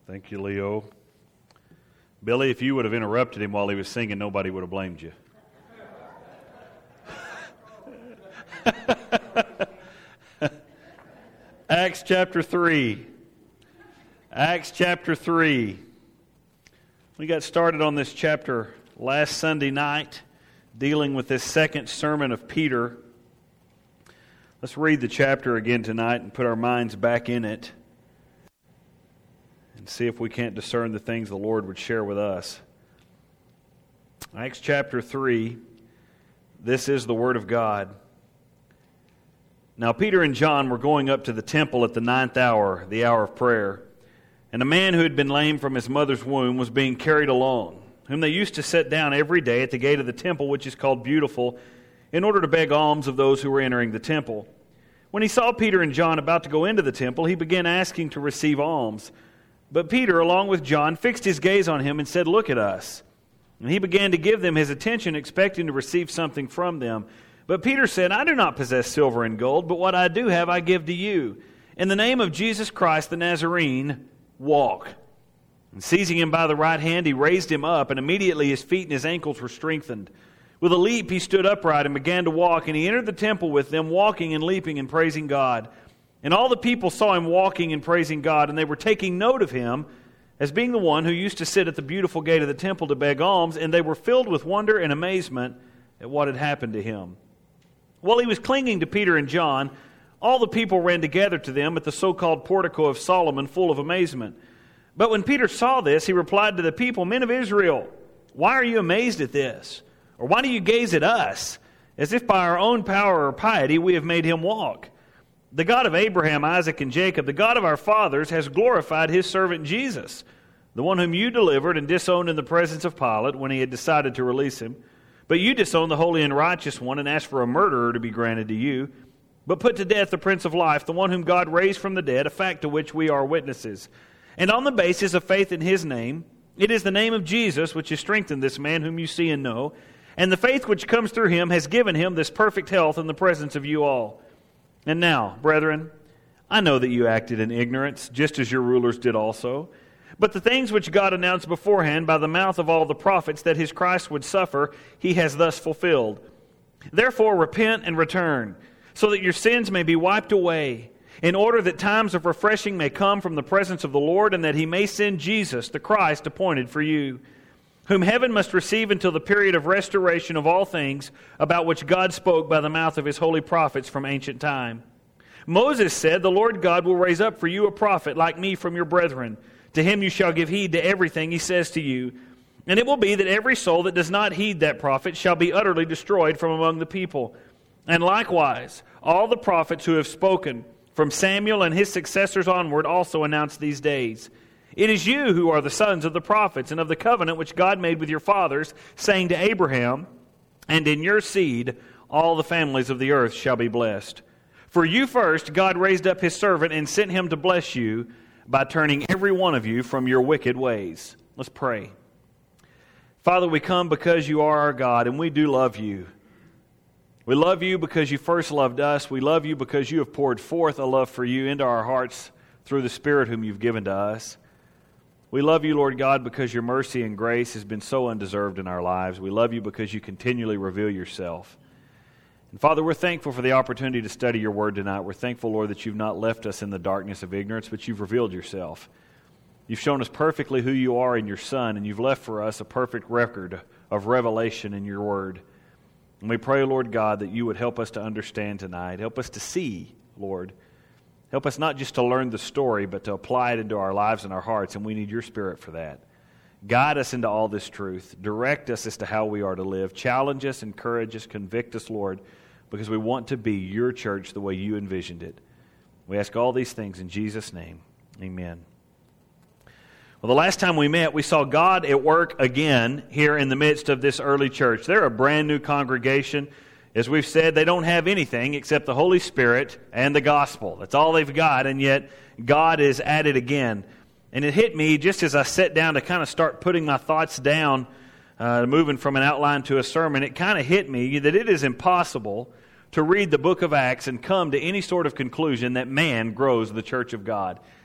Thank you, Leo. Billy, if you would have interrupted him while he was singing, nobody would have blamed you. Acts chapter 3. Acts chapter 3. We got started on this chapter last Sunday night, dealing with this second sermon of Peter. Let's read the chapter again tonight and put our minds back in it and see if we can't discern the things the Lord would share with us. Acts chapter 3, this is the Word of God. Now Peter and John were going up to the temple at the 9th hour, the hour of prayer. And a man who had been lame from his mother's womb was being carried along, whom they used to set down every day at the gate of the temple, which is called Beautiful, in order to beg alms of those who were entering the temple. When he saw Peter and John about to go into the temple, he began asking to receive alms. But Peter, along with John, fixed his gaze on him and said, "Look at us." And he began to give them his attention, expecting to receive something from them. But Peter said, "I do not possess silver and gold, but what I do have I give to you. In the name of Jesus Christ the Nazarene, walk." And seizing him by the right hand, he raised him up, and immediately his feet and his ankles were strengthened. With a leap he stood upright and began to walk, and he entered the temple with them, walking and leaping and praising God. And all the people saw him walking and praising God, and they were taking note of him as being the one who used to sit at the beautiful gate of the temple to beg alms, and they were filled with wonder and amazement at what had happened to him. While he was clinging to Peter and John, all the people ran together to them at the so-called portico of Solomon, full of amazement. But when Peter saw this, he replied to the people, "Men of Israel, why are you amazed at this? Or why do you gaze at us, as if by our own power or piety we have made him walk? The God of Abraham, Isaac, and Jacob, the God of our fathers, has glorified his servant Jesus, the one whom you delivered and disowned in the presence of Pilate when he had decided to release him. But you disowned the holy and righteous one and asked for a murderer to be granted to you, but put to death the Prince of Life, the one whom God raised from the dead, a fact to which we are witnesses. And on the basis of faith in his name, it is the name of Jesus which has strengthened this man whom you see and know, and the faith which comes through him has given him this perfect health in the presence of you all. And now, brethren, I know that you acted in ignorance, just as your rulers did also. But the things which God announced beforehand by the mouth of all the prophets that his Christ would suffer, he has thus fulfilled. Therefore repent and return, so that your sins may be wiped away, in order that times of refreshing may come from the presence of the Lord, and that he may send Jesus, the Christ, appointed for you, whom heaven must receive until the period of restoration of all things, about which God spoke by the mouth of his holy prophets from ancient time. Moses said, "The Lord God will raise up for you a prophet like me from your brethren. To him you shall give heed to everything he says to you. And it will be that every soul that does not heed that prophet shall be utterly destroyed from among the people. And likewise, all the prophets who have spoken, from Samuel and his successors onward, also announce these days. It is you who are the sons of the prophets and of the covenant which God made with your fathers, saying to Abraham, 'And in your seed all the families of the earth shall be blessed.' For you first God raised up his servant and sent him to bless you by turning every one of you from your wicked ways." Let's pray. Father, we come because you are our God, and we do love you. We love you because you first loved us. We love you because you have poured forth a love for you into our hearts through the Spirit whom you've given to us. We love you, Lord God, because your mercy and grace has been so undeserved in our lives. We love you because you continually reveal yourself. And Father, we're thankful for the opportunity to study your word tonight. We're thankful, Lord, that you've not left us in the darkness of ignorance, but you've revealed yourself. You've shown us perfectly who you are in your Son, and you've left for us a perfect record of revelation in your word. And we pray, Lord God, that you would help us to understand tonight. Help us to see, Lord. Help us not just to learn the story, but to apply it into our lives and our hearts, and we need your Spirit for that. Guide us into all this truth. Direct us as to how we are to live. Challenge us, encourage us, convict us, Lord, because we want to be your church the way you envisioned it. We ask all these things in Jesus' name. Amen. Well, the last time we met, we saw God at work again here in the midst of this early church. They're a brand new congregation. As we've said, they don't have anything except the Holy Spirit and the gospel. That's all they've got, and yet God is at it again. And it hit me just as I sat down to kind of start putting my thoughts down, moving from an outline to a sermon. It kind of hit me that it is impossible to read the book of Acts and come to any sort of conclusion that man grows the church of God.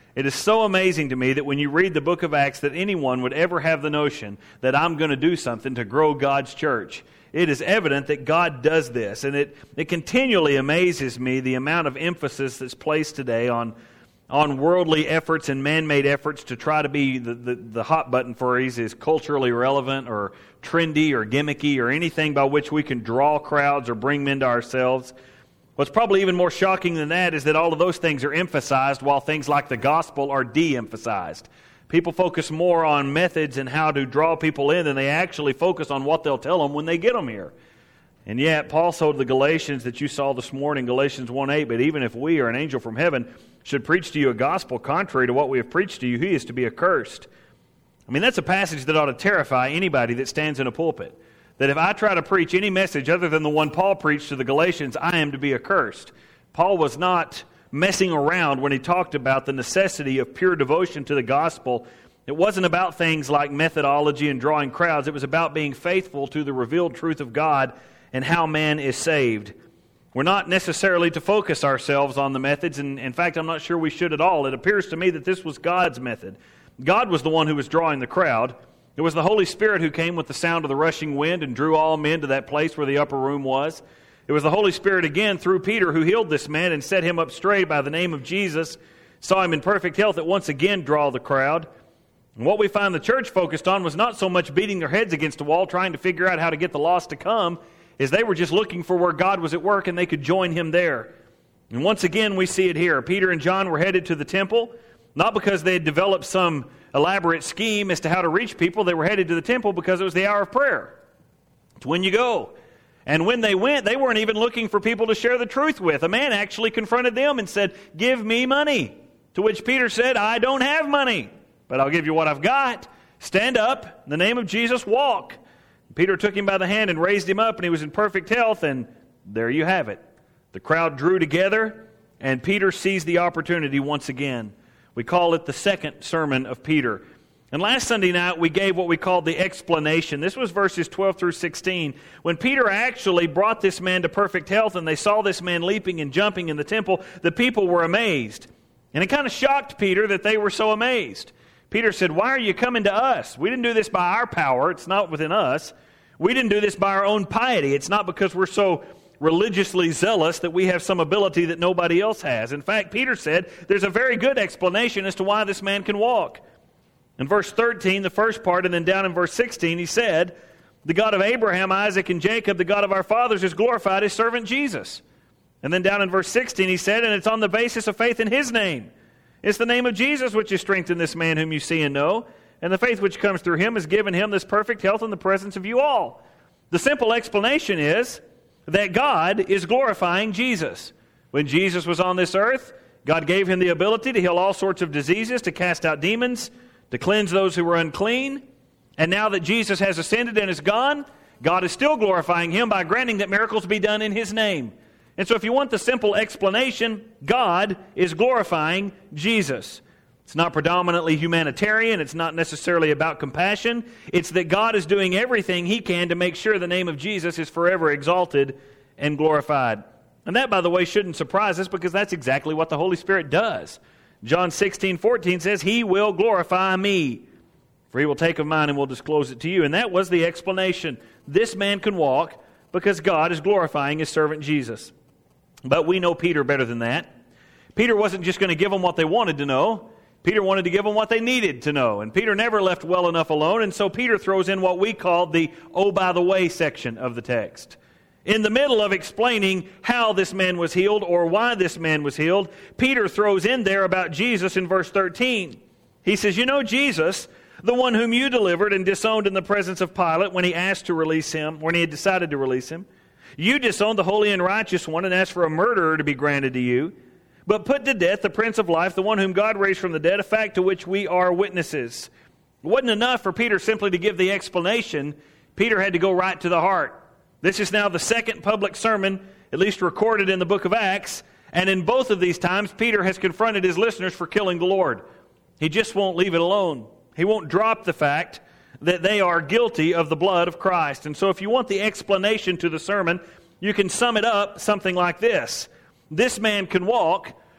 It is so amazing to me that when you read the book of Acts that anyone would ever have the notion that I'm going to do something to grow God's church. It is evident that God does this, and it continually amazes me the amount of emphasis that's placed today on worldly efforts and man-made efforts to try to be the hot button phrase is culturally relevant or trendy or gimmicky or anything by which we can draw crowds or bring men to ourselves. What's probably even more shocking than that is that all of those things are emphasized while things like the gospel are de-emphasized. People focus more on methods and how to draw people in than they actually focus on what they'll tell them when they get them here. And yet, Paul told the Galatians that you saw this morning, Galatians 1:8, but even if we or an angel from heaven should preach to you a gospel contrary to what we have preached to you, he is to be accursed. I mean, that's a passage that ought to terrify anybody that stands in a pulpit. That if I try to preach any message other than the one Paul preached to the Galatians, I am to be accursed. Paul was not messing around when he talked about the necessity of pure devotion to the gospel. It wasn't about things like methodology and drawing crowds. It was about being faithful to the revealed truth of God and how man is saved. We're not necessarily to focus ourselves on the methods, and in fact, I'm not sure we should at all. It appears to me that this was God's method. God was the one who was drawing the crowd. It was the Holy Spirit who came with the sound of the rushing wind and drew all men to that place where the upper room was. It was the Holy Spirit again through Peter who healed this man and set him up straight by the name of Jesus, saw him in perfect health, that once again draw the crowd. And what we find the church focused on was not so much beating their heads against a wall trying to figure out how to get the lost to come, as they were just looking for where God was at work and they could join Him there. And once again we see it here. Peter and John were headed to the temple, not because they had developed some elaborate scheme as to how to reach people. They were headed to the temple because it was the hour of prayer. It's when you go. And when they went, they weren't even looking for people to share the truth with. A man actually confronted them and said, "Give me money." To which Peter said, "I don't have money, but I'll give you what I've got. Stand up, in the name of Jesus, walk." Peter took him by the hand and raised him up, and he was in perfect health, and there you have it. The crowd drew together, and Peter seized the opportunity once again. We call it the second sermon of Peter. And last Sunday night, we gave what we called the explanation. This was verses 12 through 16. When Peter actually brought this man to perfect health, and they saw this man leaping and jumping in the temple, the people were amazed. And it kind of shocked Peter that they were so amazed. Peter said, "Why are you coming to us? We didn't do this by our power. It's not within us. We didn't do this by our own piety. It's not because we're so religiously zealous that we have some ability that nobody else has." In fact, Peter said there's a very good explanation as to why this man can walk. In verse 13, the first part, and then down in verse 16, he said, "The God of Abraham, Isaac, and Jacob, the God of our fathers, has glorified His servant Jesus." And then down in verse 16, he said, "And it's on the basis of faith in His name. It's the name of Jesus which has strengthened this man whom you see and know. And the faith which comes through Him has given him this perfect health in the presence of you all." The simple explanation is that God is glorifying Jesus. When Jesus was on this earth, God gave Him the ability to heal all sorts of diseases, to cast out demons, to cleanse those who were unclean. And now that Jesus has ascended and is gone, God is still glorifying Him by granting that miracles be done in His name. And so if you want the simple explanation, God is glorifying Jesus. It's not predominantly humanitarian. It's not necessarily about compassion. It's that God is doing everything He can to make sure the name of Jesus is forever exalted and glorified. And that, by the way, shouldn't surprise us, because that's exactly what the Holy Spirit does. John 16:14 says, "He will glorify me, for He will take of mine and will disclose it to you." And that was the explanation. This man can walk because God is glorifying His servant Jesus. But we know Peter better than that. Peter wasn't just going to give them what they wanted to know. Peter wanted to give them what they needed to know. And Peter never left well enough alone, and so Peter throws in what we call the "oh, by the way" section of the text. In the middle of explaining how this man was healed or why this man was healed, Peter throws in there about Jesus in verse 13. He says, "You know Jesus, the one whom you delivered and disowned in the presence of Pilate when he asked to release him, when he had decided to release him. You disowned the holy and righteous one and asked for a murderer to be granted to you, but put to death the Prince of Life, the one whom God raised from the dead, a fact to which we are witnesses." It wasn't enough for Peter simply to give the explanation. Peter had to go right to the heart. This is now the second public sermon, at least recorded in the book of Acts, and in both of these times, Peter has confronted his listeners for killing the Lord. He just won't leave it alone. He won't drop the fact that they are guilty of the blood of Christ. And so if you want the explanation to the sermon, you can sum it up something like this. This man can walk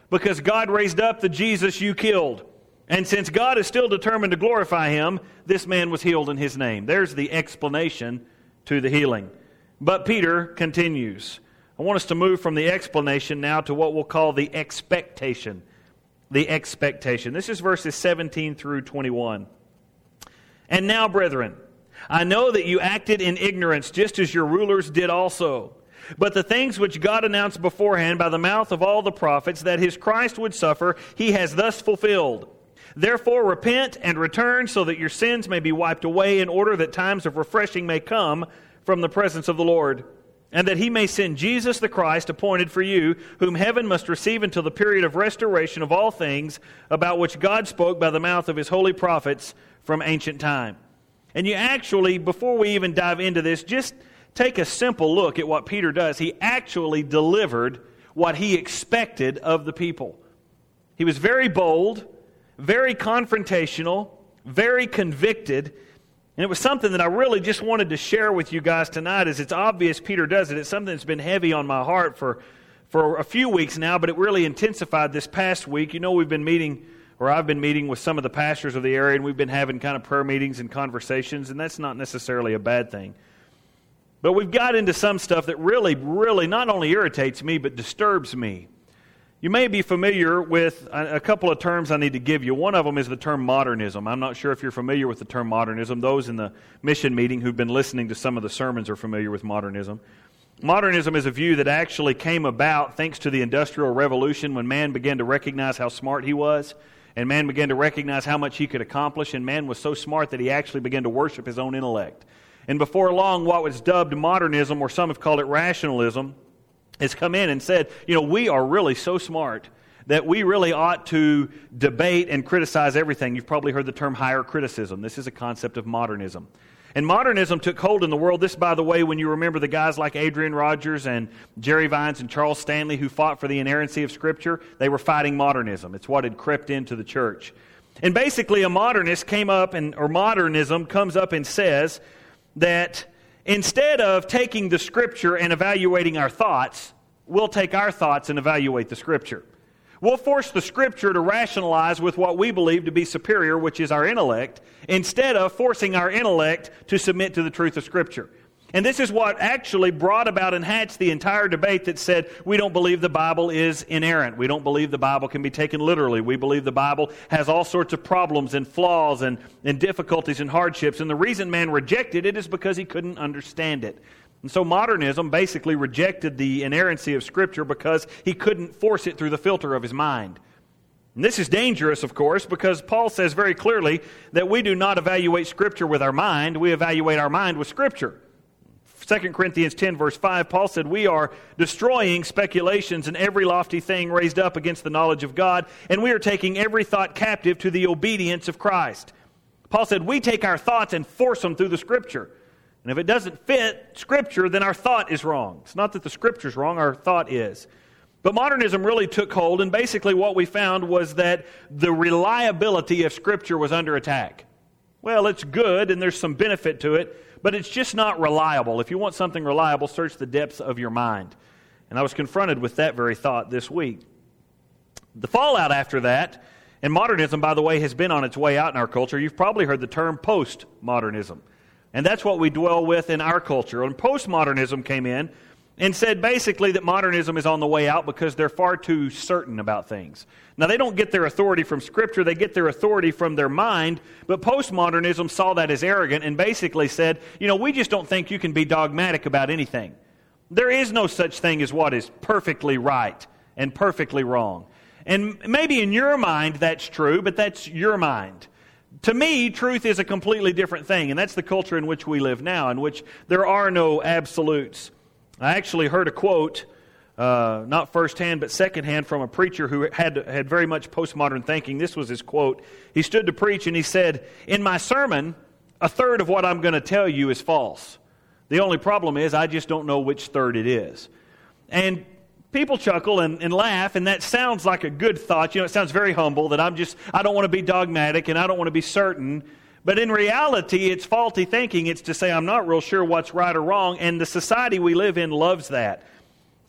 because God raised up the Jesus you killed. And since God is still determined to glorify him, this man was healed in his name. There's the explanation to the healing. But Peter continues. I want us to move from the explanation now to what we'll call the expectation. The expectation. This is verses 17 through 21. And now, brethren, I know that you acted in ignorance just as your rulers did also. But the things which God announced beforehand by the mouth of all the prophets that his Christ would suffer, he has thus fulfilled. Therefore repent and return so that your sins may be wiped away, in order that times of refreshing may come from the presence of the Lord, and that he may send Jesus the Christ appointed for you, whom heaven must receive until the period of restoration of all things, about which God spoke by the mouth of his holy prophets from ancient time. And you actually, before we even dive into this, just take a simple look at what Peter does. He actually delivered what he expected of the people. He was very bold, very confrontational, very convicted. And it was something that I really just wanted to share with you guys tonight. As it's obvious Peter does it. It's something that's been heavy on my heart for a few weeks now, but it really intensified this past week. You know, I've been meeting with some of the pastors of the area, and we've been having kind of prayer meetings and conversations, and that's not necessarily a bad thing. But we've got into some stuff that really, really not only irritates me, but disturbs me. You may be familiar with a couple of terms I need to give you. One of them is the term modernism. I'm not sure if you're familiar with the term modernism. Those in the mission meeting who've been listening to some of the sermons are familiar with modernism. Modernism is a view that actually came about thanks to the Industrial Revolution, when man began to recognize how smart he was, and man began to recognize how much he could accomplish, and man was so smart that he actually began to worship his own intellect. And before long, what was dubbed modernism, or some have called it rationalism, has come in and said, we are really so smart that we really ought to debate and criticize everything. You've probably heard the term higher criticism. This is a concept of modernism. And modernism took hold in the world. This, by the way, when you remember the guys like Adrian Rogers and Jerry Vines and Charles Stanley who fought for the inerrancy of Scripture, they were fighting modernism. It's what had crept into the church. And basically a modernist modernism comes up and says that instead of taking the Scripture and evaluating our thoughts, we'll take our thoughts and evaluate the Scripture. We'll force the Scripture to rationalize with what we believe to be superior, which is our intellect, instead of forcing our intellect to submit to the truth of Scripture. And this is what actually brought about and hatched the entire debate that said, we don't believe the Bible is inerrant. We don't believe the Bible can be taken literally. We believe the Bible has all sorts of problems and flaws and difficulties and hardships. And the reason man rejected it is because he couldn't understand it. And so modernism basically rejected the inerrancy of Scripture because he couldn't force it through the filter of his mind. And this is dangerous, of course, because Paul says very clearly that we do not evaluate Scripture with our mind. We evaluate our mind with Scripture. 2 Corinthians 10, verse 5, Paul said, we are destroying speculations and every lofty thing raised up against the knowledge of God, and we are taking every thought captive to the obedience of Christ. Paul said, we take our thoughts and force them through the Scripture. And if it doesn't fit Scripture, then our thought is wrong. It's not that the Scripture's wrong, our thought is. But modernism really took hold, and basically what we found was that the reliability of Scripture was under attack. Well, it's good, and there's some benefit to it, but it's just not reliable. If you want something reliable, search the depths of your mind. And I was confronted with that very thought this week. The fallout after that, and modernism, by the way, has been on its way out in our culture. You've probably heard the term postmodernism. And that's what we dwell with in our culture. And postmodernism came in and said basically that modernism is on the way out because they're far too certain about things. Now, they don't get their authority from Scripture, they get their authority from their mind, but postmodernism saw that as arrogant and basically said, we just don't think you can be dogmatic about anything. There is no such thing as what is perfectly right and perfectly wrong. And maybe in your mind that's true, but that's your mind. To me, truth is a completely different thing, and that's the culture in which we live now, in which there are no absolutes. I actually heard a quote, not firsthand but secondhand, from a preacher who had very much postmodern thinking. This was his quote. He stood to preach and he said, in my sermon, a third of what I'm going to tell you is false. The only problem is I just don't know which third it is. And people chuckle and laugh, and that sounds like a good thought. It sounds very humble that I don't want to be dogmatic and I don't want to be certain. But in reality, it's faulty thinking. It's to say I'm not real sure what's right or wrong, and the society we live in loves that.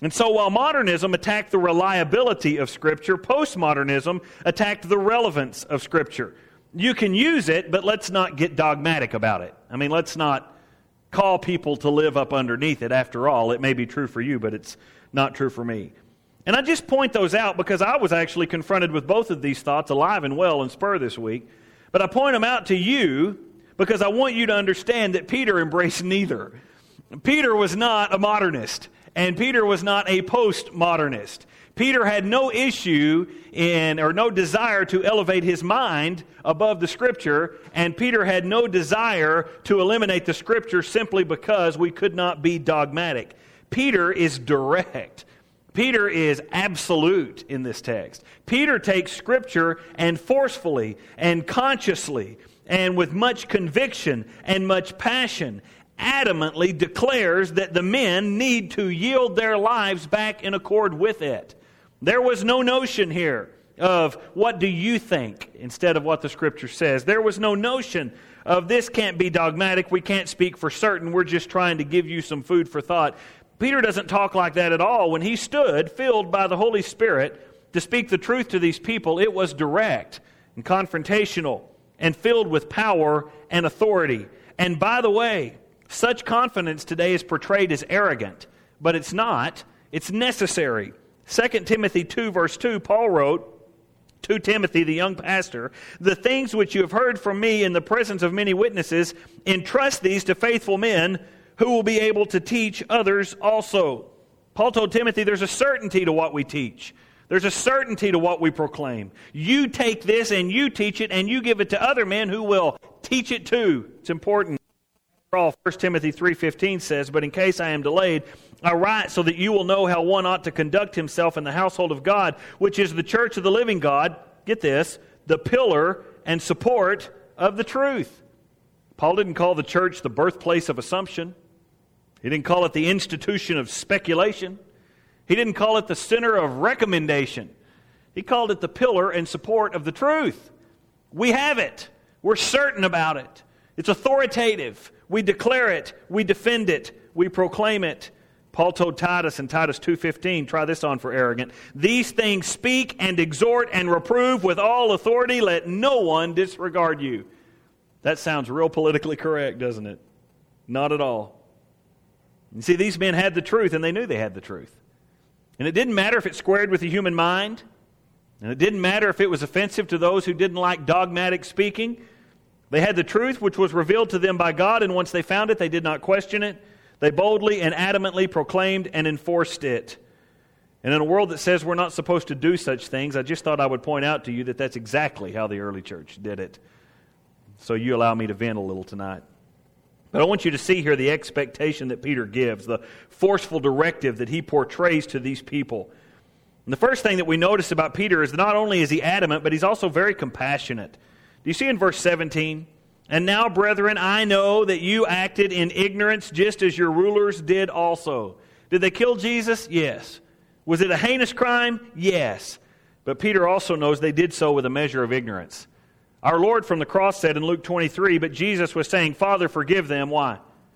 And so while modernism attacked the reliability of Scripture, postmodernism attacked the relevance of Scripture. You can use it, but let's not get dogmatic about it. I mean, let's not call people to live up underneath it. After all, it may be true for you, but it's not true for me. And I just point those out because I was actually confronted with both of these thoughts alive and well in Spur this week. But I point them out to you because I want you to understand that Peter embraced neither. Peter was not a modernist, and Peter was not a postmodernist. Peter had no issue or no desire to elevate his mind above the Scripture, and Peter had no desire to eliminate the Scripture simply because we could not be dogmatic. Peter is direct. Peter is absolute in this text. Peter takes Scripture and forcefully and consciously and with much conviction and much passion adamantly declares that the men need to yield their lives back in accord with it. There was no notion here of what do you think instead of what the Scripture says. There was no notion of this can't be dogmatic, we can't speak for certain, we're just trying to give you some food for thought. Peter doesn't talk like that at all. When he stood, filled by the Holy Spirit, to speak the truth to these people, it was direct and confrontational and filled with power and authority. And by the way, such confidence today is portrayed as arrogant, but it's not. It's necessary. 2 Timothy 2 verse 2, Paul wrote to Timothy, the young pastor, "The things which you have heard from me in the presence of many witnesses, entrust these to faithful men who will be able to teach others also." Paul told Timothy there's a certainty to what we teach. There's a certainty to what we proclaim. You take this and you teach it and you give it to other men who will teach it too. It's important. After all, 1 Timothy 3:15 says, "But in case I am delayed, I write so that you will know how one ought to conduct himself in the household of God, which is the church of the living God," get this, "the pillar and support of the truth." Paul didn't call the church the birthplace of assumption. He didn't call it the institution of speculation. He didn't call it the center of recommendation. He called it the pillar and support of the truth. We have it. We're certain about it. It's authoritative. We declare it. We defend it. We proclaim it. Paul told Titus in Titus 2:15, try this on for arrogant, "These things speak and exhort and reprove with all authority. Let no one disregard you." That sounds real politically correct, doesn't it? Not at all. You see, these men had the truth, and they knew they had the truth. And it didn't matter if it squared with the human mind, and it didn't matter if it was offensive to those who didn't like dogmatic speaking. They had the truth which was revealed to them by God, and once they found it, they did not question it. They boldly and adamantly proclaimed and enforced it. And in a world that says we're not supposed to do such things, I just thought I would point out to you that that's exactly how the early church did it. So you allow me to vent a little tonight. But I want you to see here the expectation that Peter gives, the forceful directive that he portrays to these people. And the first thing that we notice about Peter is that not only is he adamant, but he's also very compassionate. Do you see in verse 17? "And now, brethren, I know that you acted in ignorance just as your rulers did also." Did they kill Jesus? Yes. Was it a heinous crime? Yes. But Peter also knows they did so with a measure of ignorance. Our Lord from the cross said in Luke 23, but Jesus was saying, "Father, forgive them." Why?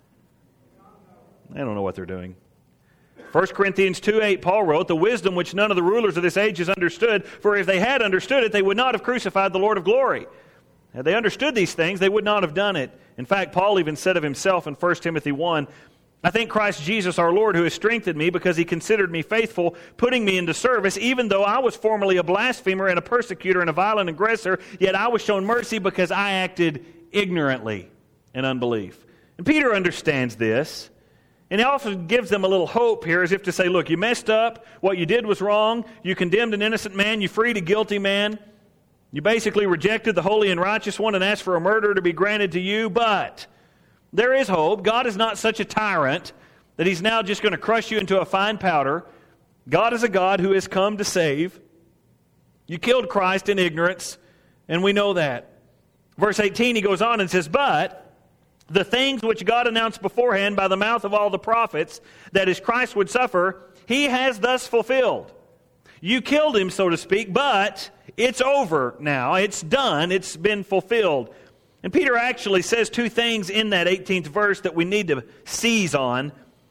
They don't know what they're doing. 1 Corinthians 2:8, Paul wrote, "The wisdom which none of the rulers of this age has understood, for if they had understood it, they would not have crucified the Lord of glory." Had they understood these things, they would not have done it. In fact, Paul even said of himself in 1 Timothy 1, "I thank Christ Jesus our Lord who has strengthened me because he considered me faithful, putting me into service, even though I was formerly a blasphemer and a persecutor and a violent aggressor, yet I was shown mercy because I acted ignorantly in unbelief." And Peter understands this. And he often gives them a little hope here as if to say, look, you messed up. What you did was wrong. You condemned an innocent man. You freed a guilty man. You basically rejected the holy and righteous one and asked for a murder to be granted to you. But there is hope. God is not such a tyrant that he's now just going to crush you into a fine powder. God is a God who has come to save. You killed Christ in ignorance, and we know that. Verse 18, he goes on and says, "But the things which God announced beforehand by the mouth of all the prophets, that is Christ would suffer, he has thus fulfilled." You killed him, so to speak, but it's over now. It's done. It's been fulfilled. And Peter actually says two things in that 18th verse that we need to seize on.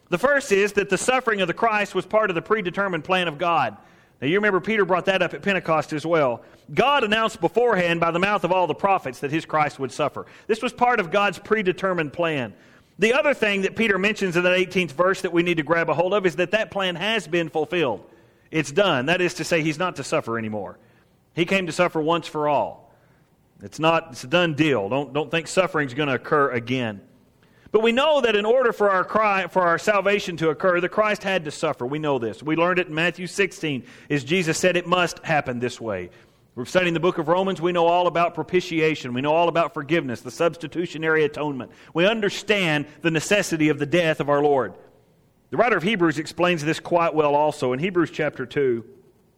The first is that the suffering of the Christ was part of the predetermined plan of God. Now you remember Peter brought that up at Pentecost as well. God announced beforehand by the mouth of all the prophets that his Christ would suffer. This was part of God's predetermined plan. The other thing that Peter mentions in that 18th verse that we need to grab a hold of is that plan has been fulfilled. It's done. That is to say, he's not to suffer anymore. He came to suffer once for all. It's a done deal. Don't think suffering's going to occur again. But we know that in order for our salvation to occur, the Christ had to suffer. We know this. We learned it in Matthew 16, as Jesus said it must happen this way. We're studying the book of Romans. We know all about propitiation. We know all about forgiveness, the substitutionary atonement. We understand the necessity of the death of our Lord. The writer of Hebrews explains this quite well also in Hebrews chapter 2.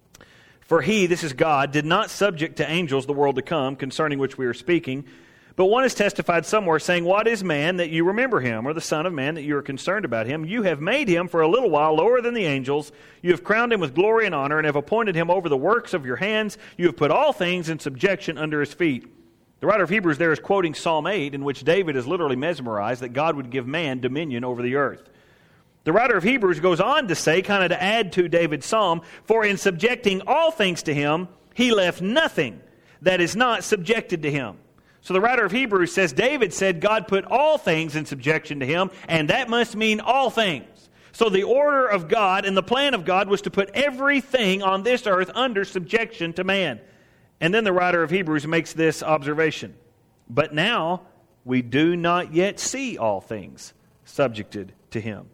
For he, this is God, did not subject to angels the world to come, concerning which we are speaking. But one has testified somewhere, saying, what is man that you remember him, or the son of man that you are concerned about him? You have made him for a little while lower than the angels. You have crowned him with glory and honor, and have appointed him over the works of your hands. You have put all things in subjection under his feet. The writer of Hebrews there is quoting Psalm 8, in which David is literally mesmerized that God would give man dominion over the earth. The writer of Hebrews goes on to say, kind of to add to David's psalm, for in subjecting all things to him, he left nothing that is not subjected to him. So the writer of Hebrews says, David said God put all things in subjection to him, and that must mean all things. So the order of God and the plan of God was to put everything on this earth under subjection to man. And then the writer of Hebrews makes this observation. But now we do not yet see all things subjected to him.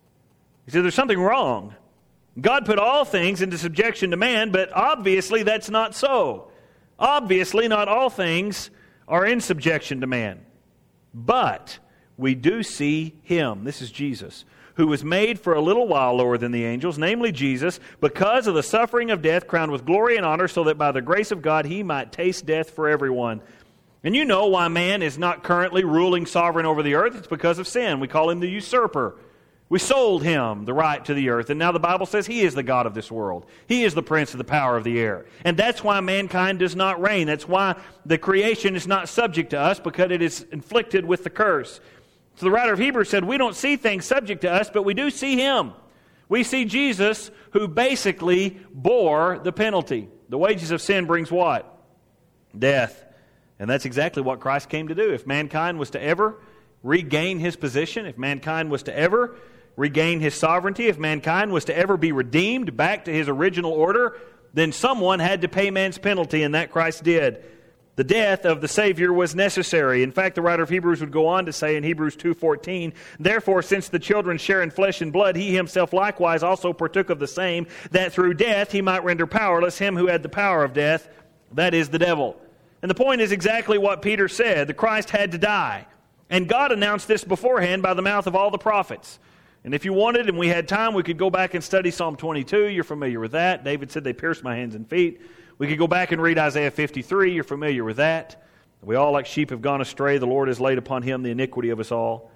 He said there's something wrong. God put all things into subjection to man, but obviously that's not so. Obviously not all things are in subjection to man. But we do see him, this is Jesus, who was made for a little while lower than the angels, namely Jesus, because of the suffering of death, crowned with glory and honor, so that by the grace of God he might taste death for everyone. And you know why man is not currently ruling sovereign over the earth. It's because of sin. We call him the usurper. We sold him the right to the earth, and now the Bible says he is the God of this world. He is the prince of the power of the air. And that's why mankind does not reign. That's why the creation is not subject to us, because it is inflicted with the curse. So the writer of Hebrews said, we don't see things subject to us, but we do see him. We see Jesus, who basically bore the penalty. The wages of sin brings what? Death. And that's exactly what Christ came to do. If mankind was to ever regain his position, if mankind was to ever regain his sovereignty, if mankind was to ever be redeemed back to his original order, then someone had to pay man's penalty, and that Christ did. The death of the Savior was necessary. In fact, the writer of Hebrews would go on to say in Hebrews 2:14, therefore, since the children share in flesh and blood, he himself likewise also partook of the same, that through death he might render powerless him who had the power of death, that is, the devil. And the point is exactly what Peter said. The Christ had to die. And God announced this beforehand by the mouth of all the prophets. And if you wanted and we had time, we could go back and study Psalm 22. You're familiar with that. David said, they pierced my hands and feet. We could go back and read Isaiah 53. You're familiar with that. We all like sheep have gone astray. The Lord has laid upon him the iniquity of us all.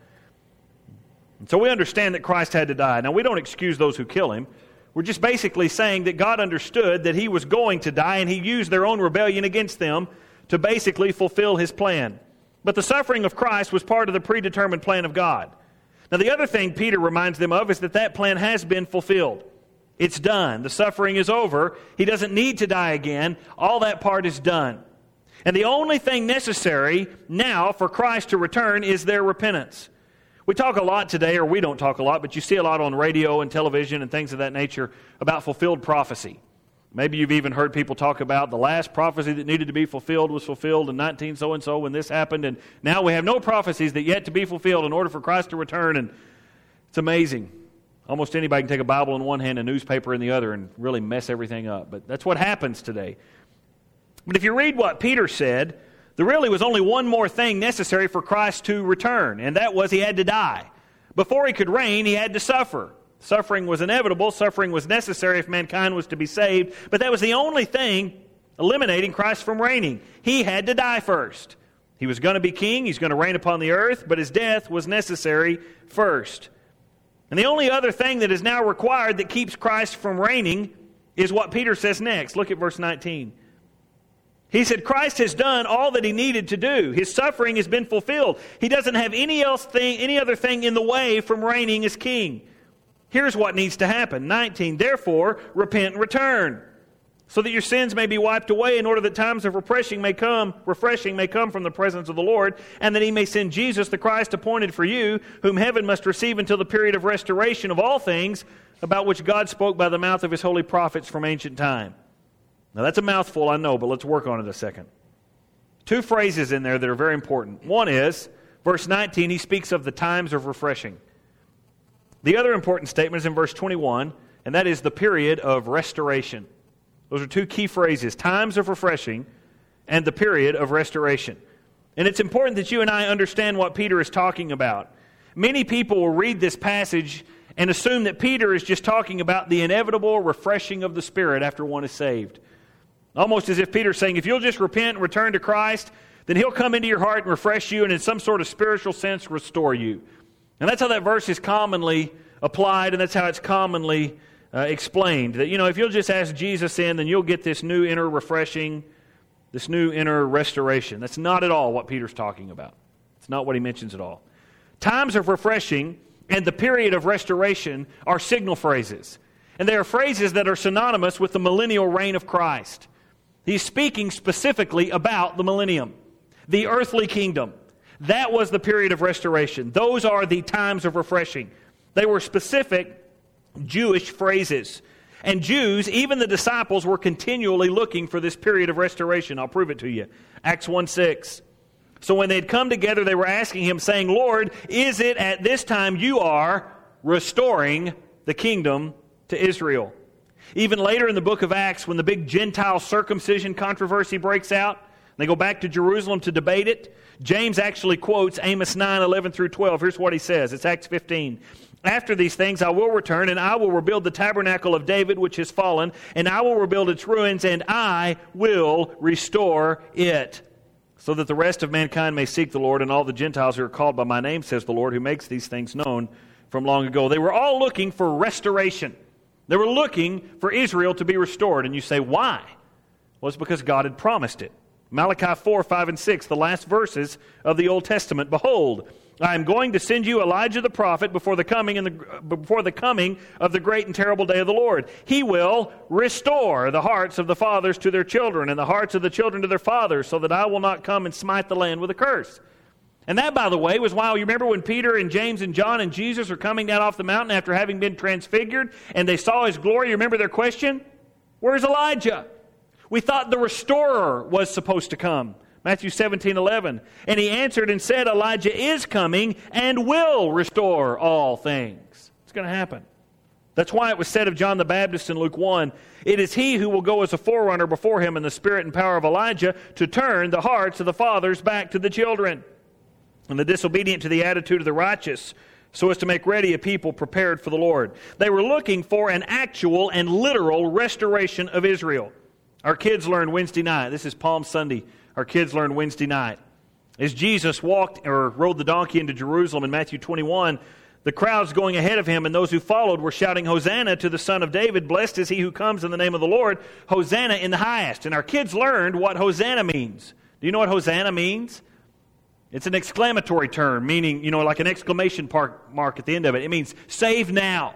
And so we understand that Christ had to die. Now, we don't excuse those who kill him. We're just basically saying that God understood that he was going to die, and he used their own rebellion against them to basically fulfill his plan. But the suffering of Christ was part of the predetermined plan of God. Now, the other thing Peter reminds them of is that plan has been fulfilled. It's done. The suffering is over. He doesn't need to die again. All that part is done. And the only thing necessary now for Christ to return is their repentance. We talk a lot today, or we don't talk a lot, but you see a lot on radio and television and things of that nature about fulfilled prophecy. Maybe you've even heard people talk about the last prophecy that needed to be fulfilled was fulfilled in 19 so-and-so when this happened, and now we have no prophecies that yet to be fulfilled in order for Christ to return, and it's amazing. Almost anybody can take a Bible in one hand and a newspaper in the other and really mess everything up, but that's what happens today. But if you read what Peter said, there really was only one more thing necessary for Christ to return, and that was he had to die. Before he could reign, he had to suffer. Suffering was inevitable. Suffering was necessary if mankind was to be saved. But that was the only thing eliminating Christ from reigning. He had to die first. He was going to be king. He's going to reign upon the earth. But his death was necessary first. And the only other thing that is now required that keeps Christ from reigning is what Peter says next. Look at verse 19. He said Christ has done all that he needed to do. His suffering has been fulfilled. He doesn't have any other thing in the way from reigning as king. Here's what needs to happen. 19, therefore, repent and return, so that your sins may be wiped away, in order that times of refreshing may come from the presence of the Lord, and that he may send Jesus, the Christ appointed for you, whom heaven must receive until the period of restoration of all things, about which God spoke by the mouth of his holy prophets from ancient time. Now that's a mouthful, I know, but let's work on it a second. Two phrases in there that are very important. One is, verse 19, he speaks of the times of refreshing. The other important statement is in verse 21, and that is the period of restoration. Those are two key phrases, times of refreshing and the period of restoration. And it's important that you and I understand what Peter is talking about. Many people will read this passage and assume that Peter is just talking about the inevitable refreshing of the Spirit after one is saved. Almost as if Peter's saying, if you'll just repent and return to Christ, then he'll come into your heart and refresh you and in some sort of spiritual sense restore you. And that's how that verse is commonly applied, and that's how it's commonly explained. That, if you'll just ask Jesus in, then you'll get this new inner refreshing, this new inner restoration. That's not at all what Peter's talking about. It's not what he mentions at all. Times of refreshing and the period of restoration are signal phrases. And they are phrases that are synonymous with the millennial reign of Christ. He's speaking specifically about the millennium, the earthly kingdom. That was the period of restoration. Those are the times of refreshing. They were specific Jewish phrases. And Jews, even the disciples, were continually looking for this period of restoration. I'll prove it to you. Acts 1:6. So when they had come together, they were asking him, saying, Lord, is it at this time you are restoring the kingdom to Israel? Even later in the book of Acts, when the big Gentile circumcision controversy breaks out, they go back to Jerusalem to debate it. James actually quotes Amos 9:11 through 12. Here's what he says. It's Acts 15. After these things I will return, and I will rebuild the tabernacle of David which has fallen, and I will rebuild its ruins, and I will restore it, so that the rest of mankind may seek the Lord, and all the Gentiles who are called by my name, says the Lord, who makes these things known from long ago. They were all looking for restoration. They were looking for Israel to be restored. And you say, why? Well, it's because God had promised it. Malachi 4, 5, and 6, the last verses of the Old Testament. Behold, I am going to send you Elijah the prophet before the coming of the great and terrible day of the Lord. He will restore the hearts of the fathers to their children, and the hearts of the children to their fathers, so that I will not come and smite the land with a curse. And that, by the way, was why, you remember when Peter and James and John and Jesus are coming down off the mountain after having been transfigured, and they saw his glory. You remember their question? Where's Elijah? We thought the restorer was supposed to come. Matthew 17:11. And he answered and said, Elijah is coming and will restore all things. It's going to happen. That's why it was said of John the Baptist in Luke 1, it is he who will go as a forerunner before him in the spirit and power of Elijah to turn the hearts of the fathers back to the children, and the disobedient to the attitude of the righteous, so as to make ready a people prepared for the Lord. They were looking for an actual and literal restoration of Israel. Our kids learned Wednesday night. This is Palm Sunday. Our kids learned Wednesday night. As Jesus walked or rode the donkey into Jerusalem in Matthew 21, the crowds going ahead of him and those who followed were shouting, Hosanna to the Son of David. Blessed is he who comes in the name of the Lord. Hosanna in the highest. And our kids learned what Hosanna means. Do you know what Hosanna means? It's an exclamatory term, meaning, like an exclamation mark at the end of it. It means save now.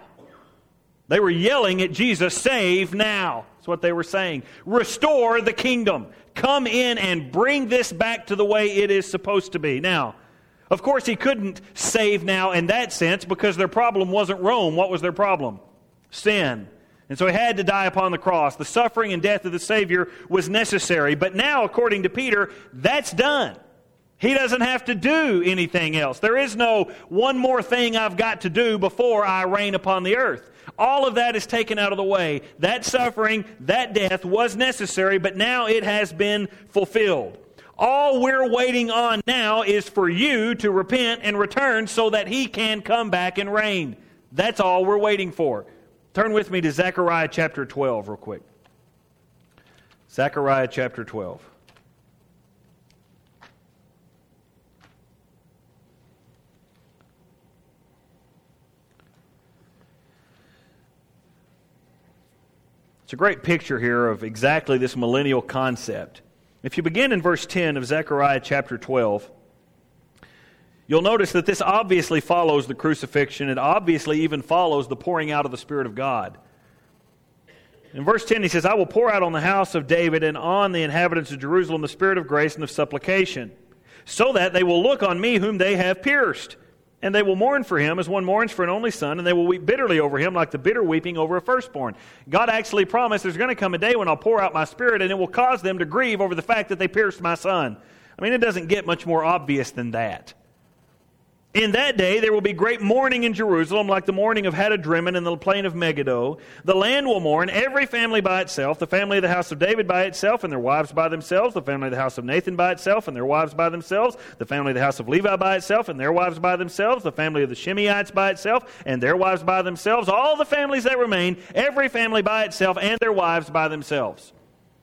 They were yelling at Jesus, save now. That's what they were saying. Restore the kingdom. Come in and bring this back to the way it is supposed to be. Now, of course, he couldn't save now in that sense because their problem wasn't Rome. What was their problem? Sin. And so he had to die upon the cross. The suffering and death of the Savior was necessary. But now, according to Peter, that's done. He doesn't have to do anything else. There is no one more thing I've got to do before I reign upon the earth. All of that is taken out of the way. That suffering, that death was necessary, but now it has been fulfilled. All we're waiting on now is for you to repent and return so that He can come back and reign. That's all we're waiting for. Turn with me to Zechariah chapter 12 real quick. Zechariah chapter 12. It's a great picture here of exactly this millennial concept. If you begin in verse 10 of Zechariah chapter 12, you'll notice that this obviously follows the crucifixion. It obviously even follows the pouring out of the Spirit of God. In verse 10 he says, I will pour out on the house of David and on the inhabitants of Jerusalem the spirit of grace and of supplication, so that they will look on me whom they have pierced. And they will mourn for him as one mourns for an only son, and they will weep bitterly over him like the bitter weeping over a firstborn. God actually promised there's going to come a day when I'll pour out my Spirit, and it will cause them to grieve over the fact that they pierced my son. I mean, it doesn't get much more obvious than that. In that day there will be great mourning in Jerusalem, like the mourning of Hadadrimmon in the plain of Megiddo. The land will mourn, every family by itself, the family of the house of David by itself and their wives by themselves, the family of the house of Nathan by itself and their wives by themselves, the family of the house of Levi by itself and their wives by themselves, the family of the Shimeites by itself and their wives by themselves, all the families that remain, every family by itself and their wives by themselves.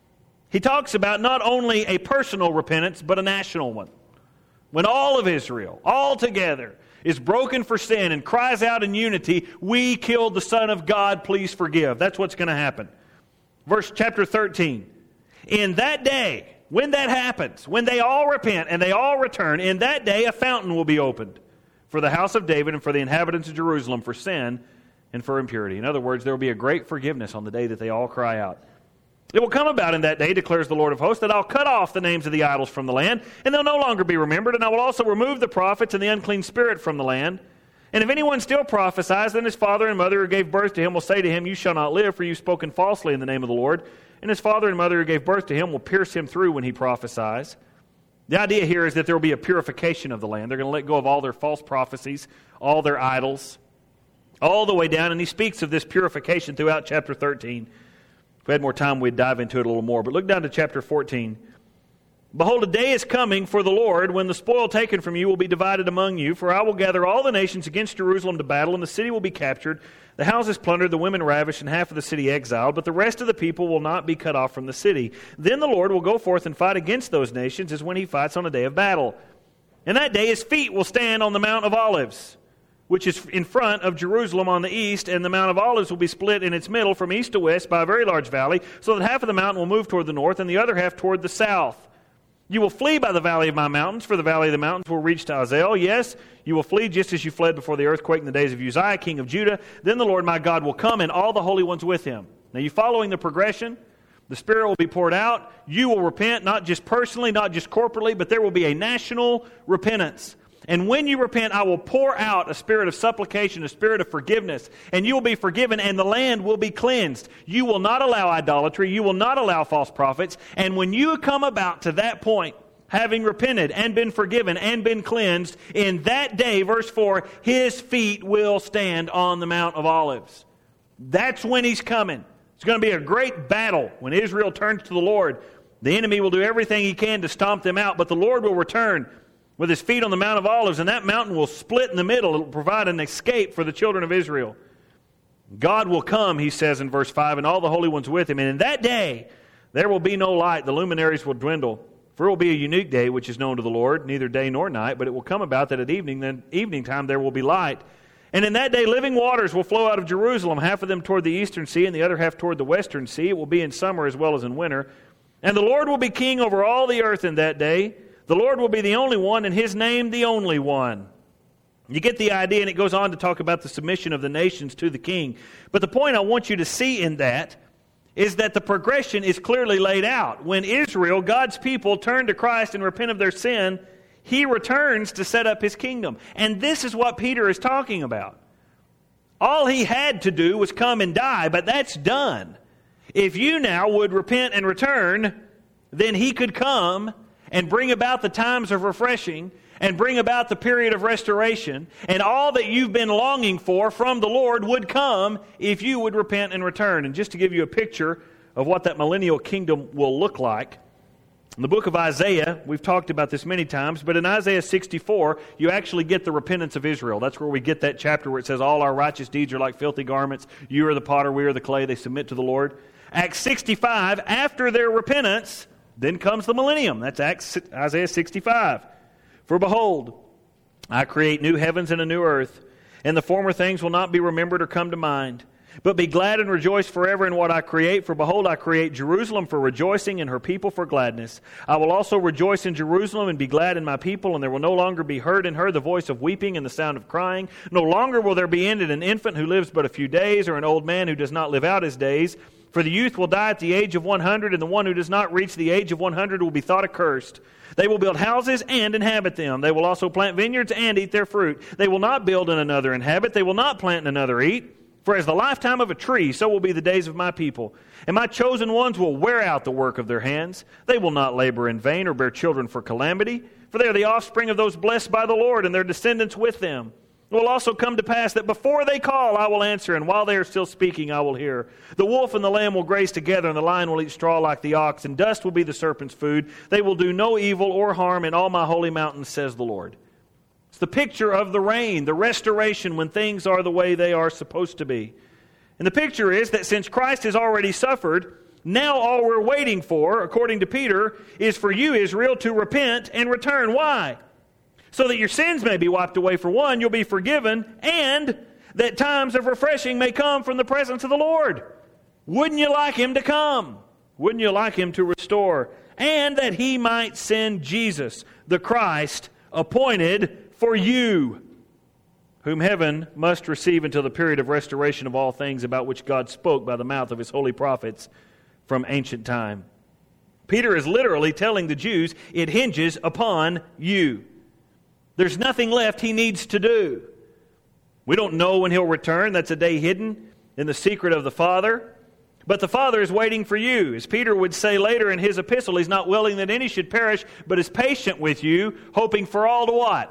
He talks about not only a personal repentance, but a national one. When all of Israel, all together, is broken for sin and cries out in unity, we killed the Son of God, please forgive. That's what's going to happen. Chapter 13. In that day, when that happens, when they all repent and they all return, in that day a fountain will be opened for the house of David and for the inhabitants of Jerusalem for sin and for impurity. In other words, there will be a great forgiveness on the day that they all cry out. It will come about in that day, declares the Lord of hosts, that I'll cut off the names of the idols from the land, and they'll no longer be remembered, and I will also remove the prophets and the unclean spirit from the land. And if anyone still prophesies, then his father and mother who gave birth to him will say to him, you shall not live, for you've spoken falsely in the name of the Lord. And his father and mother who gave birth to him will pierce him through when he prophesies. The idea here is that there will be a purification of the land. They're going to let go of all their false prophecies, all their idols, all the way down. And he speaks of this purification throughout chapter 13. If we had more time, we'd dive into it a little more. But look down to chapter 14. Behold, a day is coming for the Lord when the spoil taken from you will be divided among you. For I will gather all the nations against Jerusalem to battle, and the city will be captured, the houses plundered, the women ravished, and half of the city exiled. But the rest of the people will not be cut off from the city. Then the Lord will go forth and fight against those nations as when he fights on a day of battle. And that day his feet will stand on the Mount of Olives, which is in front of Jerusalem on the east, and the Mount of Olives will be split in its middle from east to west by a very large valley, so that half of the mountain will move toward the north, and the other half toward the south. You will flee by the valley of my mountains, for the valley of the mountains will reach to Azel. Yes, you will flee just as you fled before the earthquake in the days of Uzziah, king of Judah. Then the Lord my God will come, and all the holy ones with him. Now, you following the progression? The Spirit will be poured out. You will repent, not just personally, not just corporately, but there will be a national repentance. And when you repent, I will pour out a spirit of supplication, a spirit of forgiveness, and you will be forgiven, and the land will be cleansed. You will not allow idolatry. You will not allow false prophets. And when you come about to that point, having repented and been forgiven and been cleansed, in that day, verse 4, his feet will stand on the Mount of Olives. That's when he's coming. It's going to be a great battle when Israel turns to the Lord. The enemy will do everything he can to stomp them out, but the Lord will return with his feet on the Mount of Olives, and that mountain will split in the middle. It will provide an escape for the children of Israel. God will come, he says in verse 5, and all the holy ones with him. And in that day there will be no light. The luminaries will dwindle. For it will be a unique day which is known to the Lord, neither day nor night. But it will come about that at evening time there will be light. And in that day living waters will flow out of Jerusalem, half of them toward the eastern sea and the other half toward the western sea. It will be in summer as well as in winter. And the Lord will be king over all the earth in that day. The Lord will be the only one, and his name the only one. You get the idea, and it goes on to talk about the submission of the nations to the king. But the point I want you to see in that is that the progression is clearly laid out. When Israel, God's people, turn to Christ and repent of their sin, he returns to set up his kingdom. And this is what Peter is talking about. All he had to do was come and die, but that's done. If you now would repent and return, then he could come and bring about the times of refreshing, and bring about the period of restoration, and all that you've been longing for from the Lord would come if you would repent and return. And just to give you a picture of what that millennial kingdom will look like, in the book of Isaiah, we've talked about this many times, but in Isaiah 64, you actually get the repentance of Israel. That's where we get that chapter where it says, all our righteous deeds are like filthy garments. You are the potter, we are the clay. They submit to the Lord. Acts 65, after their repentance, then comes the millennium. That's Isaiah 65. For behold, I create new heavens and a new earth, and the former things will not be remembered or come to mind. But be glad and rejoice forever in what I create, for behold, I create Jerusalem for rejoicing and her people for gladness. I will also rejoice in Jerusalem and be glad in my people, and there will no longer be heard in her the voice of weeping and the sound of crying. No longer will there be in it an infant who lives but a few days, or an old man who does not live out his days. For the youth will die at the age of 100, and the one who does not reach the age of 100 will be thought accursed. They will build houses and inhabit them. They will also plant vineyards and eat their fruit. They will not build and another inhabit. They will not plant and another eat. For as the lifetime of a tree, so will be the days of my people. And my chosen ones will wear out the work of their hands. They will not labor in vain or bear children for calamity. For they are the offspring of those blessed by the Lord, and their descendants with them. It will also come to pass that before they call, I will answer, and while they are still speaking, I will hear. The wolf and the lamb will graze together, and the lion will eat straw like the ox, and dust will be the serpent's food. They will do no evil or harm in all my holy mountains, says the Lord. It's the picture of the reign, the restoration when things are the way they are supposed to be. And the picture is that since Christ has already suffered, now all we're waiting for, according to Peter, is for you, Israel, to repent and return. Why? So that your sins may be wiped away, for one, you'll be forgiven, and that times of refreshing may come from the presence of the Lord. Wouldn't you like Him to come? Wouldn't you like Him to restore? And that He might send Jesus, the Christ, appointed for you, whom heaven must receive until the period of restoration of all things about which God spoke by the mouth of His holy prophets from ancient time. Peter is literally telling the Jews, it hinges upon you. There's nothing left He needs to do. We don't know when He'll return. That's a day hidden in the secret of the Father. But the Father is waiting for you. As Peter would say later in his epistle, He's not willing that any should perish, but is patient with you, hoping for all to what?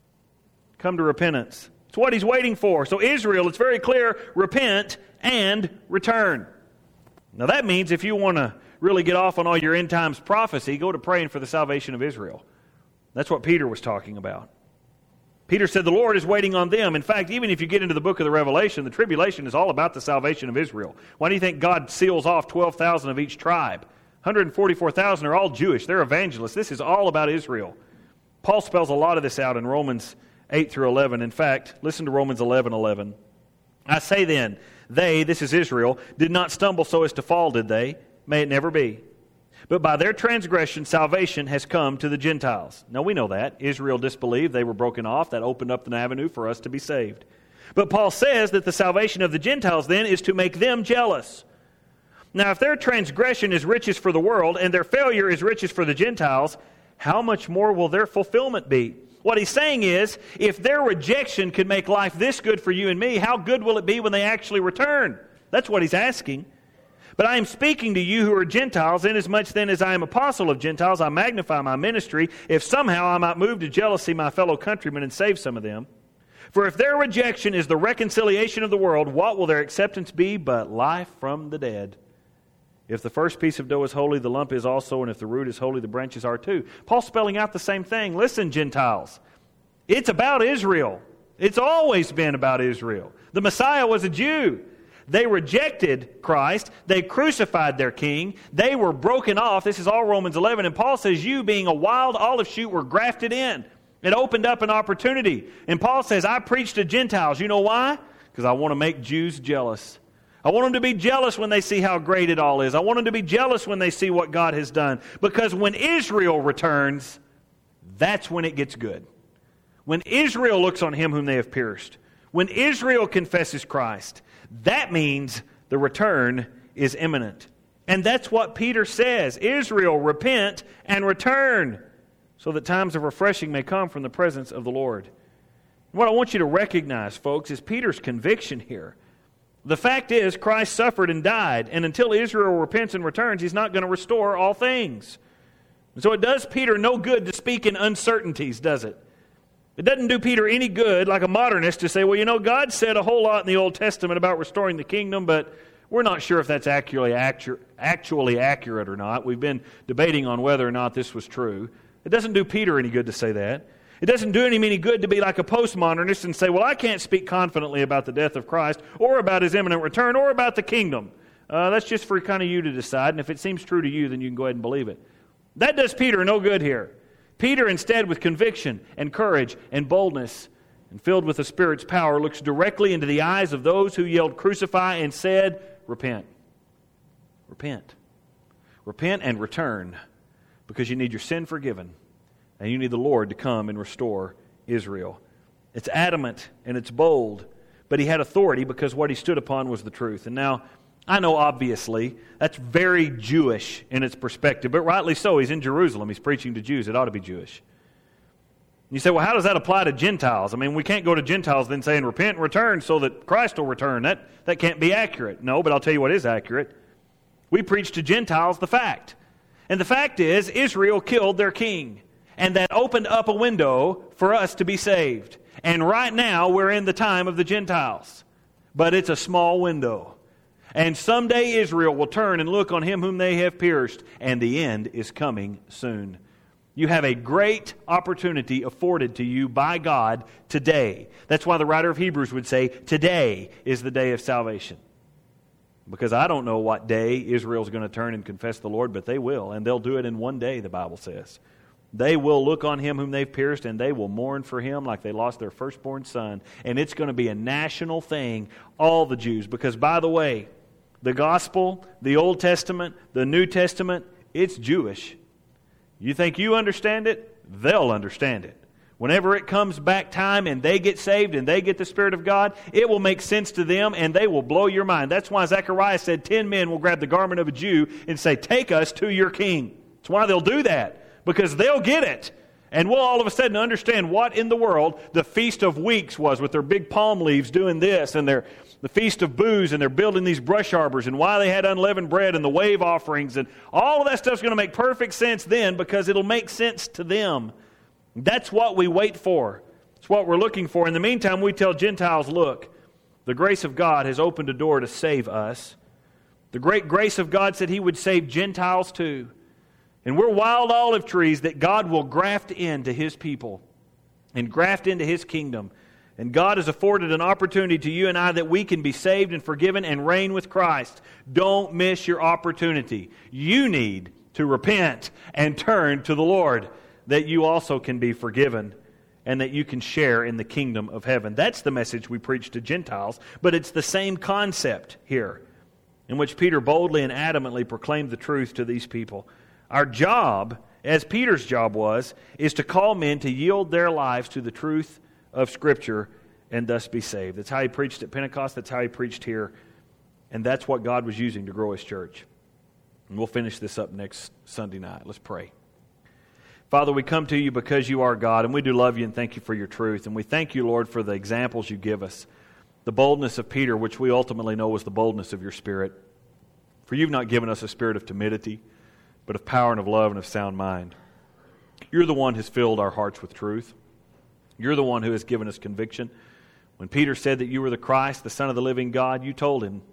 Come to repentance. It's what He's waiting for. So Israel, it's very clear, repent and return. Now that means if you want to really get off on all your end times prophecy, go to praying for the salvation of Israel. That's what Peter was talking about. Peter said the Lord is waiting on them. In fact, even if you get into the book of the Revelation, the tribulation is all about the salvation of Israel. Why do you think God seals off 12,000 of each tribe? 144,000 are all Jewish. They're evangelists. This is all about Israel. Paul spells a lot of this out in Romans 8 through 11. In fact, listen to Romans 11:11. I say then, they, this is Israel, did not stumble so as to fall, did they? May it never be. But by their transgression, salvation has come to the Gentiles. Now we know that. Israel disbelieved. They were broken off. That opened up an avenue for us to be saved. But Paul says that the salvation of the Gentiles then is to make them jealous. Now if their transgression is riches for the world and their failure is riches for the Gentiles, how much more will their fulfillment be? What he's saying is, if their rejection could make life this good for you and me, how good will it be when they actually return? That's what he's asking. But I am speaking to you who are Gentiles, inasmuch then as I am apostle of Gentiles, I magnify my ministry, if somehow I might move to jealousy my fellow countrymen and save some of them. For if their rejection is the reconciliation of the world, what will their acceptance be but life from the dead? If the first piece of dough is holy, the lump is also, and if the root is holy, the branches are too. Paul's spelling out the same thing. Listen, Gentiles, it's about Israel. It's always been about Israel. The Messiah was a Jew. They rejected Christ. They crucified their king. They were broken off. This is all Romans 11. And Paul says, you being a wild olive shoot were grafted in. It opened up an opportunity. And Paul says, I preach to Gentiles. You know why? Because I want to make Jews jealous. I want them to be jealous when they see how great it all is. I want them to be jealous when they see what God has done. Because when Israel returns, that's when it gets good. When Israel looks on Him whom they have pierced. When Israel confesses Christ, that means the return is imminent. And that's what Peter says. Israel, repent and return, so that times of refreshing may come from the presence of the Lord. What I want you to recognize, folks, is Peter's conviction here. The fact is, Christ suffered and died, and until Israel repents and returns, He's not going to restore all things. And so it does Peter no good to speak in uncertainties, does it? It doesn't do Peter any good, like a modernist, to say, well, you know, God said a whole lot in the Old Testament about restoring the kingdom, but we're not sure if that's actually accurate or not. We've been debating on whether or not this was true. It doesn't do Peter any good to say that. It doesn't do him any good to be like a postmodernist and say, well, I can't speak confidently about the death of Christ or about His imminent return or about the kingdom. That's just for kind of you to decide, and if it seems true to you, then you can go ahead and believe it. That does Peter no good here. Peter instead, with conviction and courage and boldness, and filled with the Spirit's power, looks directly into the eyes of those who yelled, "Crucify," and said, "Repent. Repent. Repent and return, because you need your sin forgiven, and you need the Lord to come and restore Israel." It's adamant and it's bold, but he had authority because what he stood upon was the truth. And now, I know obviously that's very Jewish in its perspective, but rightly so. He's in Jerusalem. He's preaching to Jews. It ought to be Jewish. You say, well, how does that apply to Gentiles? I mean, we can't go to Gentiles then saying, "Repent and return so that Christ will return." That can't be accurate. No, but I'll tell you what is accurate. We preach to Gentiles the fact. And the fact is, Israel killed their king. And that opened up a window for us to be saved. And right now, we're in the time of the Gentiles. But it's a small window. And someday Israel will turn and look on him whom they have pierced. And the end is coming soon. You have a great opportunity afforded to you by God today. That's why the writer of Hebrews would say, today is the day of salvation. Because I don't know what day Israel's going to turn and confess the Lord, but they will. And they'll do it in one day, the Bible says. They will look on him whom they've pierced, and they will mourn for him like they lost their firstborn son. And it's going to be a national thing, all the Jews. Because, by the way, the gospel, the Old Testament, the New Testament, it's Jewish. You think you understand it? They'll understand it. Whenever it comes back time and they get saved and they get the Spirit of God, it will make sense to them and they will blow your mind. That's why Zechariah said 10 men will grab the garment of a Jew and say, "Take us to your king." That's why they'll do that, because they'll get it. And we'll all of a sudden understand what in the world the Feast of Weeks was, with their big palm leaves doing this, and the Feast of Booths, and they're building these brush arbors, and why they had unleavened bread and the wave offerings, and all of that stuff's going to make perfect sense then, because it'll make sense to them. That's what we wait for. It's what we're looking for. In the meantime, we tell Gentiles, look, the grace of God has opened a door to save us. The great grace of God said he would save Gentiles too. And we're wild olive trees that God will graft into his people and graft into his kingdom. And God has afforded an opportunity to you and I that we can be saved and forgiven and reign with Christ. Don't miss your opportunity. You need to repent and turn to the Lord, that you also can be forgiven and that you can share in the kingdom of heaven. That's the message we preach to Gentiles, but it's the same concept here, in which Peter boldly and adamantly proclaimed the truth to these people. Our job, as Peter's job was, is to call men to yield their lives to the truth of Scripture and thus be saved. That's how he preached at Pentecost. That's how he preached here. And that's what God was using to grow his church. And we'll finish this up next Sunday night. Let's pray. Father, we come to you because you are God, and we do love you and thank you for your truth. And we thank you, Lord, for the examples you give us. The boldness of Peter, which we ultimately know was the boldness of your Spirit. For you've not given us a spirit of timidity, but of power and of love and of sound mind. You're the one who has filled our hearts with truth. You're the one who has given us conviction. When Peter said that you were the Christ, the Son of the living God, you told him,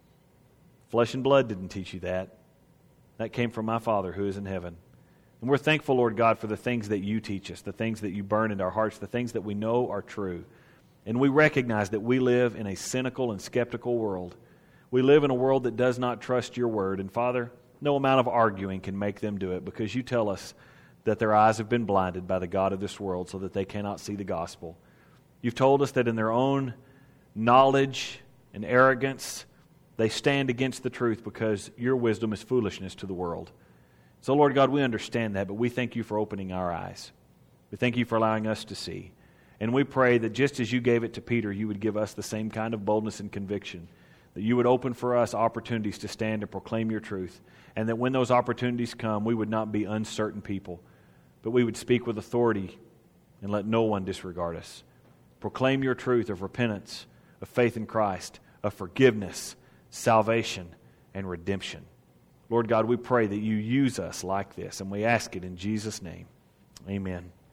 flesh and blood didn't teach you that. That came from my Father who is in heaven. And we're thankful, Lord God, for the things that you teach us, the things that you burn into our hearts, the things that we know are true. And we recognize that we live in a cynical and skeptical world. We live in a world that does not trust your word. And Father, no amount of arguing can make them do it, because you tell us that their eyes have been blinded by the God of this world so that they cannot see the gospel. You've told us that in their own knowledge and arrogance, they stand against the truth because your wisdom is foolishness to the world. So, Lord God, we understand that, but we thank you for opening our eyes. We thank you for allowing us to see. And we pray that just as you gave it to Peter, you would give us the same kind of boldness and conviction, that you would open for us opportunities to stand and proclaim your truth, and that when those opportunities come, we would not be uncertain people, but we would speak with authority and let no one disregard us. Proclaim your truth of repentance, of faith in Christ, of forgiveness, salvation, and redemption. Lord God, we pray that you use us like this, and we ask it in Jesus' name. Amen.